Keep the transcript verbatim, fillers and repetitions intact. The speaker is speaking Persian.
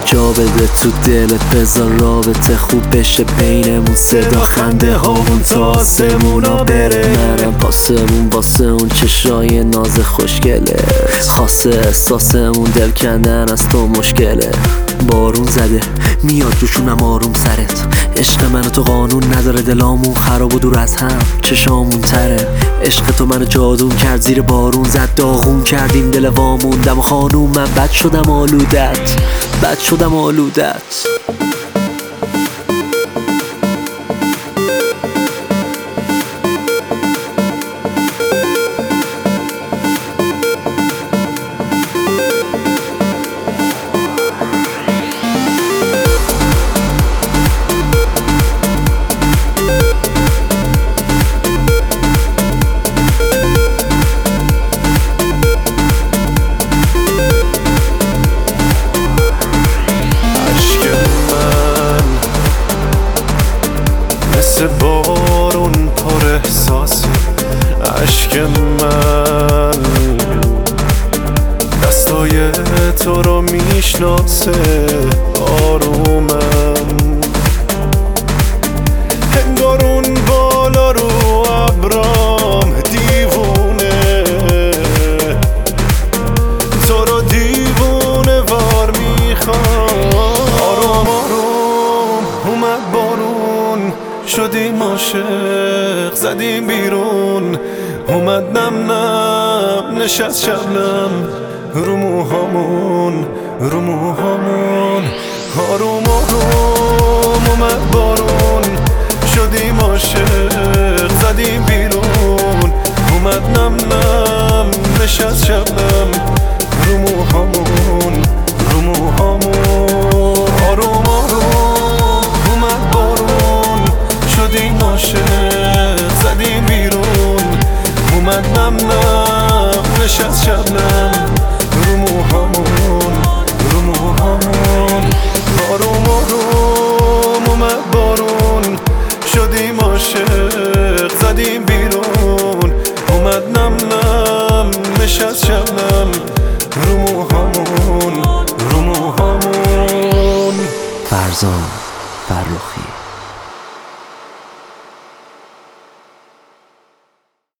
جا بده تو دلت، بذار رابطه خوب بشه بینمون، صدا خنده هامون تا آسمونا بره. منم پاسمون واسه اون چشای ناز خوشگله، خاصه احساسمون دل کندن از تو مشکله. بارون زده میاد جوشونم آروم سرت، عشق من تو قانون نداره، دلامون خراب و دور از هم چشامون تره. عشق تو منو جادون کرد، زیر بارون زد داغون کردیم دل وامون. دم خانوم من بد شدم آلودت، بد شدم آلودت. مثل بارون پر احساس عشق من، دستای تو رو میشناسه آرومم. انگار اون بالا رو ابرام دیوونه، تو رو دیوونه وار میخوام. آروم آروم اومد بارون، شدیم عاشق زدیم بیرون. اومد نم نم نشست شبنم رو موهامون، رو موهامون. آروم آروم اومد بارون، شدیم عاشق زدیم بیرون. اومد نم نم نشست شبنم رو موهامون، رو موهامون. آروم آروم اومد بارون، شدیم عاشق زدیم بیرون. اومد نم نم نشست شبنم رو موهامون، رو موهامون. آروم آروم اومد بارون، شدیم عاشق زدیم بیرون. اومد نم نم نشست شبنم رو موهامون، رو موهامون. فرزان فرخی.